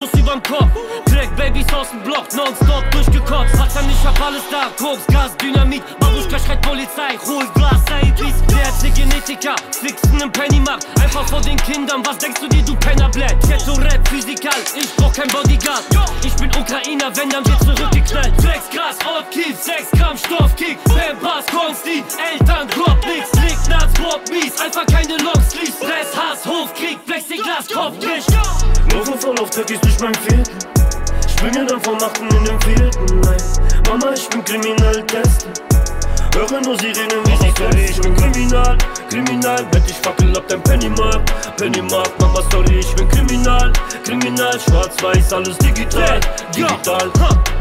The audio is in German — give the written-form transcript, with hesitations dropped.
Autos überm Kopf. Crack Babys aus dem Block, nonstop durchgekotzt. Hat's ich hab alles da, Koks, Gas, Dynamit. Babuschka schreit Polizei, hol Glas, Saibis. Lehrte Genetiker, flixen im Pennymarkt. Einfach vor den Kindern, was denkst du dir, du Pennerblatt? Ghetto-Rap, physikal, ich brauch kein Bodyguard. Ich bin Ukrainer, wenn dann wird zurückgeknallt. Flex, Gras, Ortkill, 6 Gramm Stoffkick. Pampers, Konsti, Eltern, Drop nix. Lignaz, Bob, mies, einfach keine Longsleeves. Stress, Hass, Hofkrieg, Plexiglas, Kopfdicht. Laufen voll auf Teppich durch mein Viertel. Springe dann vom 8. in den 4. Nein, Mama, ich bin kriminell testen. Höre nur Sirenen, wie sie sorry, ich bin kriminal. Kriminal, Bett, ich fackel ab dein Pennymarkt. Pennymarkt, Mama, sorry, ich bin kriminal. Kriminal, schwarz-weiß, alles digital. Digital.